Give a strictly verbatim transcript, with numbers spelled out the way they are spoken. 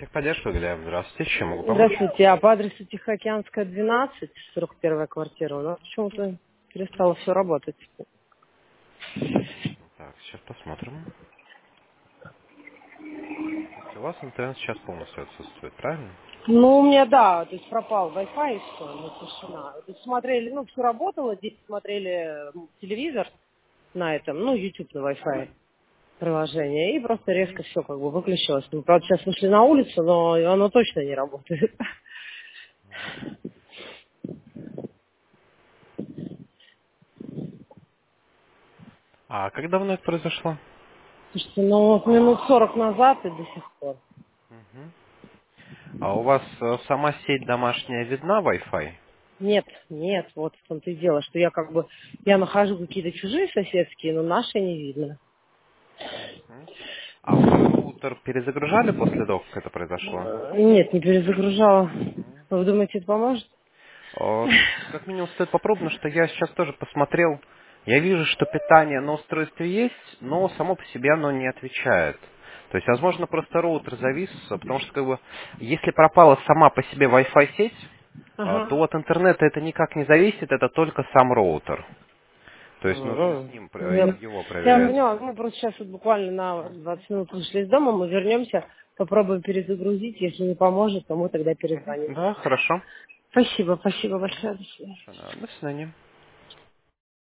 Техподдержка, Глеб, здравствуйте, чем могу помочь? Здравствуйте, а по адресу Тихоокеанская, двенадцать, сорок первая квартира, у нас почему-то перестало все работать. Так, сейчас посмотрим. То есть у вас интернет сейчас полностью отсутствует, правильно? Ну, у меня, да, то есть пропал Wi-Fi и все, ну, тишина. То есть смотрели, ну, все работало, здесь смотрели м, телевизор на этом, ну, YouTube на Wi-Fi приложение, и просто резко все как бы выключилось. Мы, правда, сейчас вышли на улицу, но оно точно не работает. А как давно это произошло? Слушайте, ну, вот минут сорок назад и до сих пор. Мгм. А у вас э, сама сеть домашняя видна, Wi-Fi? Нет, нет, вот в том-то и дело, что я как бы, я нахожу какие-то чужие соседские, но наши не видно. Мгм. А вы роутер перезагружали после того, как это произошло? Э, Нет, не перезагружала. Мгм. Вы думаете, это поможет? О, Как минимум стоит попробовать, что я сейчас тоже посмотрел. Я вижу, что питание на устройстве есть, но само по себе оно не отвечает. То есть, возможно, просто роутер завис, потому что, как бы, если пропала сама по себе Wi-Fi сеть, а, то Ага. от интернета это никак не зависит, это только сам роутер. То есть нужно с Мгм. ним Ну, про- Я, его я проверять. поняла, мы просто сейчас вот буквально на двадцать минут вышли из дома, мы вернемся, попробуем перезагрузить, если не поможет, то мы тогда Мгм. перезвоним. Да, хорошо. Спасибо, спасибо Мгм. большое, до свидания. Хорошо, да. До свидания.